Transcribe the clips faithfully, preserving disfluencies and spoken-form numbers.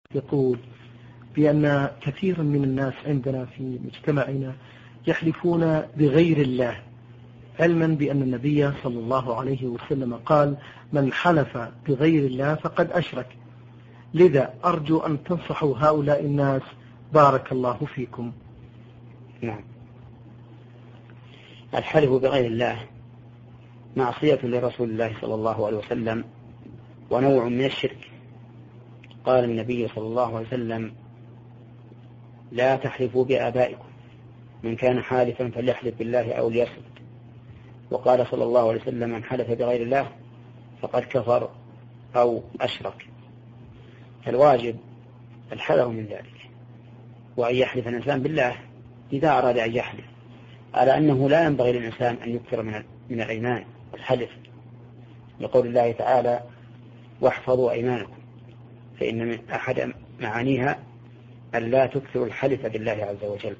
يقول بأن كثيرا من الناس عندنا في مجتمعنا يحلفون بغير الله، علما بأن النبي صلى الله عليه وسلم قال: من حلف بغير الله فقد أشرك. لذا أرجو أن تنصحوا هؤلاء الناس بارك الله فيكم. نعم، الحلف بغير الله معصية لرسول الله صلى الله عليه وسلم ونوع من الشرك. قال النبي صلى الله عليه وسلم: لا تحلفوا بآبائكم، من كان حالفا فليحلف بالله أو ليصمت. وقال صلى الله عليه وسلم: من حلف بغير الله فقد كفر أو أشرك. فالواجب الحذر من ذلك، وأن يحلف الإنسان بالله إذا أراد أن يحلف، على أنه لا ينبغي للإنسان أن يكثر من من الأيمان والحلف، لقول الله تعالى: واحفظوا أيمانكم، فإن من أحد معانيها أن لا تكثروا الحلف بالله عز وجل.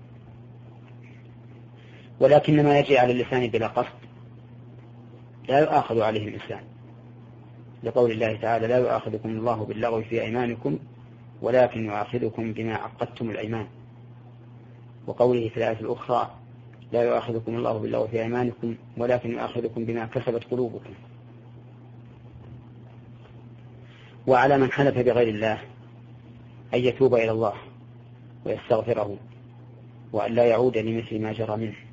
ولكن ما يجري على اللسان بلا قصد لا يؤاخذ عليه الإنسان، لقول الله تعالى: لا يؤاخذكم الله باللغو في أيمانكم ولكن يؤاخذكم بما عقدتم الأيمان. وقوله في الآية الأخرى: لا يؤاخذكم الله باللغو في أيمانكم ولكن يؤاخذكم بما كسبت قلوبكم. وعلى من حلف بغير الله أن يتوب إلى الله ويستغفره، وأن لا يعود لمثل ما جرى منه.